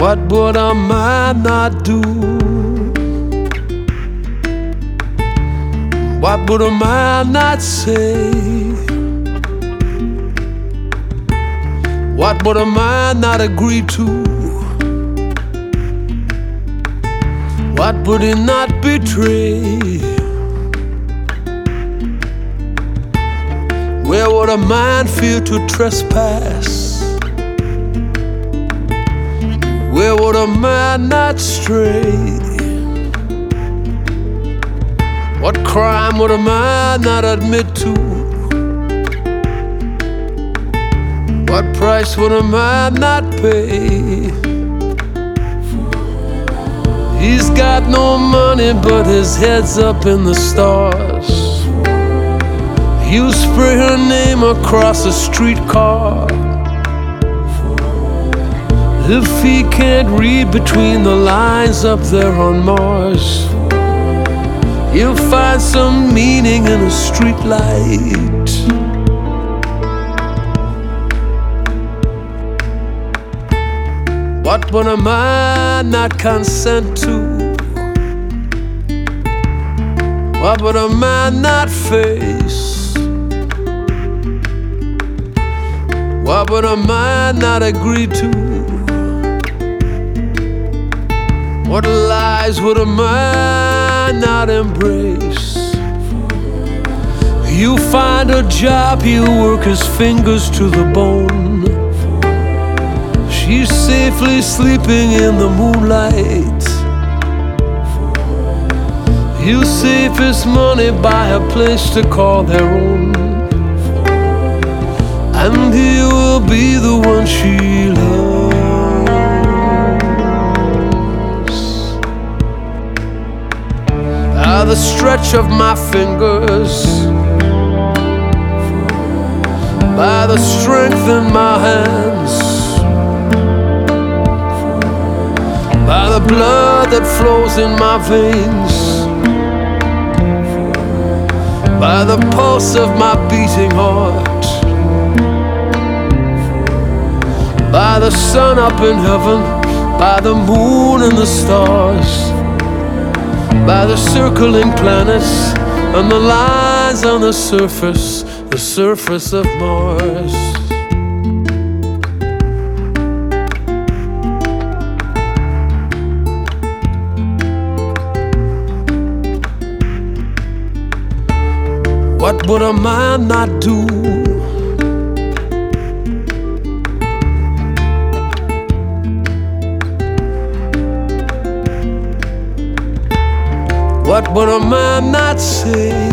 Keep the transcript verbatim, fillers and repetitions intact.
What would a man not do? What would a man not say? What would a man not agree to? What would he not betray? Where would a man fear to trespass? Where would a man not stray? What crime would a man not admit to? What price would a man not pay? He's got no money, but his head's up in the stars. He'll spray her name across a streetcar. If he can't read between the lines up there on Mars, he'll find some meaning in a street light. What would a man not consent to? What would a man not face? What would a man not agree to? What lies would a man not embrace? You find a job, he'll work his fingers to the bone. She's safely sleeping in the moonlight. He'll save his money, buy a place to call their own, and he will be the one she loves. By the stretch of my fingers, by the strength in my hands, by the blood that flows in my veins, by the pulse of my beating heart, by the sun up in heaven, by the moon and the stars, by the circling planets and the lines on the surface, the surface of Mars. What would a man not do? What would a man not say?